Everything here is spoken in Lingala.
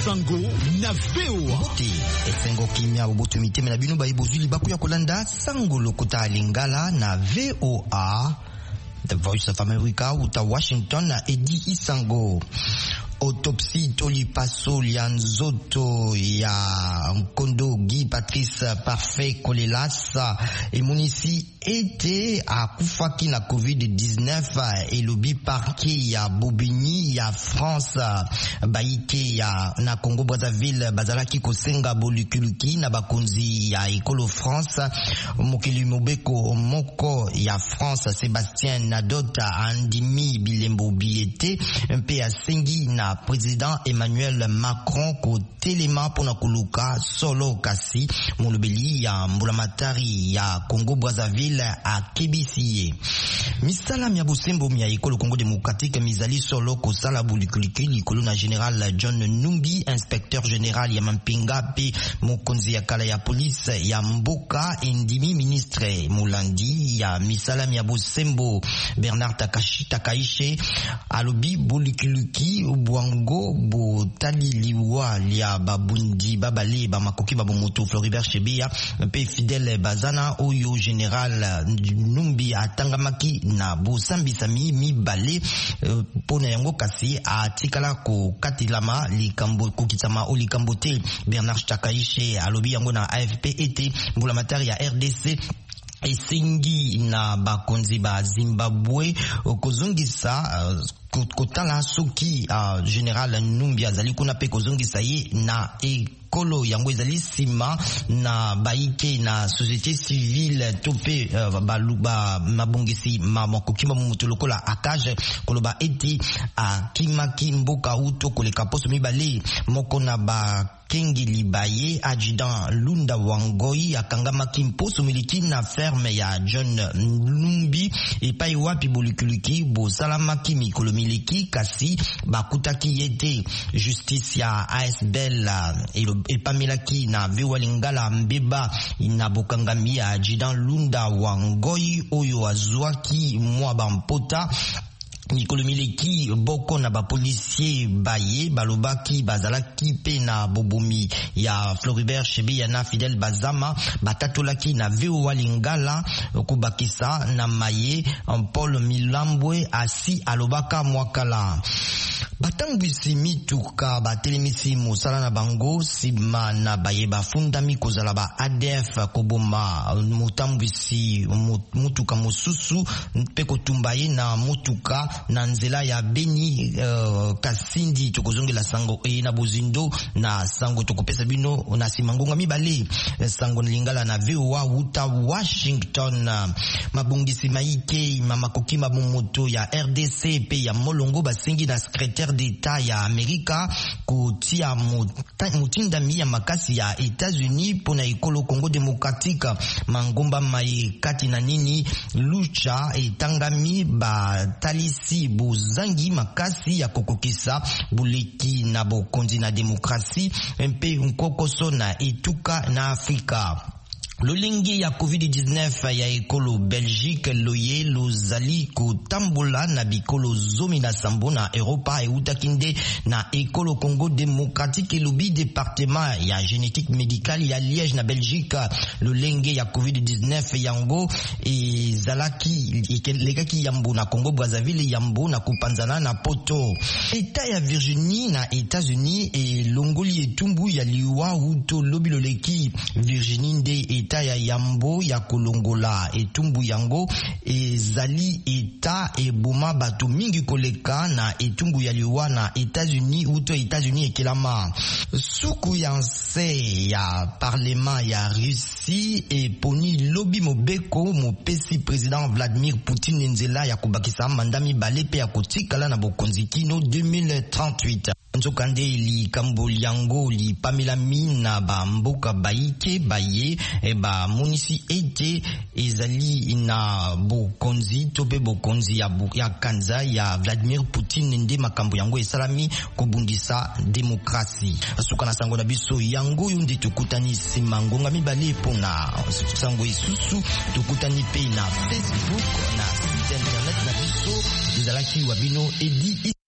Sango na VOA. Esengo kimia boboto miteme na bino ba ibozuli baku ya kolanda Sango lokota lingala na VOA. The Voice of America uta Washington na Edi Isango. Autopsie tolipaso lianzoto ya Nkondo Guy Patrice Parfait Kolelas emunisi ete akufaki na COVID-19 elobi parquet ya Bobigny ya France baike ya na Congo Brazzaville bazalaki kosenga bolukuluki na bakonzi ya ekolo France mokili mobeko moko ya France Sébastien Nadota andimi bilembo biete mpe asengi na président Emmanuel Macron ko telema pona kuluka solo kasi mulubeli ya mbulamatari ya Congo Brazzaville a kebisiye misala mya bosembo mya ekolo Congo Démocratique mizali solo ko sala bulikuliki likolo na General John Numbi inspecteur général ya Mampinga pe mokonzi ya kala ya police ya Mboka endimi ministre Mulandi ya misala mya bosembo Bernard Takaishe alobi bulikuliki Bwango bo tali liwa lia babundi babale ba makoki babomoto Floribert Chebeya pe fidèle bazana oyo général Numbi atangamaki na bosambisa mibale pona yango kasi atikala ko katilama likambo kokitama o likambo te. Bernard Takaishe alobi yango na AFP ete mbulamatari ya RDC esengi na bakonzi ba Zimbabwe kozongisa kotala soki General Numbi azali kuna pe kozongisa ye na ekolo yango ezali sima na baike na société civile tope baluba mabongisi mamakokima mutu lokola akage koloba eti akimaki mboka uto koleka poso mibale moko na ba Kengi Libaye adjudant Lunda Wangoi akangamaki mposo miliki na ferme ya John Numbi epai wapi bolukuluki bo salamaki mikolo miliki kasi bakutaki yete justice ya ASBL epamelaki na VOA Lingala mbeba na bokangami ya adjudant Lunda Wangoi oyo azwaki mwa bampota Nikolo Mileki boko na ba policier baye balobaki bazalaki pe na bobomi ya Floribert Chebeya na Fidel Bazama batatolaki na VOA Lingala kubakisa na maye Paul Milambwe asi alobaka mwakala batangwisi mituka batelemisi mosala na bango sima na baye bafundami kozala ba ADF koboma mutambwisi mutuka mosusu pe kotumbaye na mutuka na nzela ya Beni Kasindi tokozongela sango na bozindo na sango tokopesa bino na simangonga mibale sango Lingala na VOA uta Washington mabungisi maike mamakoki mabomoto ya RDC pe ya molongo basengi na secrétaire d'État ya Amerika kutia mutindami ya makasi ya États-Unis pona ekolo Congo Démocratique mangomba mai kati na nini lucha etangami batalisi buzangi makasi ya kokokisa buleki na bokonzi na demokrasi mpe nkokoso na etuka na Afrika. Lolingi ya COVID-19 ya ekolo Belgique loye lozali kotambola na bikolo zomi na sambo na Europa eutakinde na ekolo Congo Démocratique elobi département ya génétique médicale ya Liège na Belgique. Lolingi ya COVID-19 yango ezalaki lekaki yambo na Congo Brazzaville yambo na kupanzana na poto. Eta ya Virginie na États-Unis e longoli etumbu ya liwa uto lobi loleki Virginie nde eta ya yambo ya kolongola etumbu yango ezali eta eboma bato mingi koleka na etumbu ya liwa na États-Unis uto États-Unis ekelama suku ya nse ya parlement ya Russie e poni lobi mobeko mopesi président Vladimir Poutine nzela ya kubakisa mandami bale pe ya kotikala na bokonzi kino 2038. Nzokande li kambo yango li pamela mina ba mboka baike baye ba munisi ete ezali na bokonzi tope bokonzi ya kanza ya Vladimir Poutine nde makambo yango esalami kobundisa demokrasi. Suka na sango na biso yango yonde tukutani simangonga mibale pona sango isusu tukutani pe na Facebook na site internet na biso izalaki wabino Edi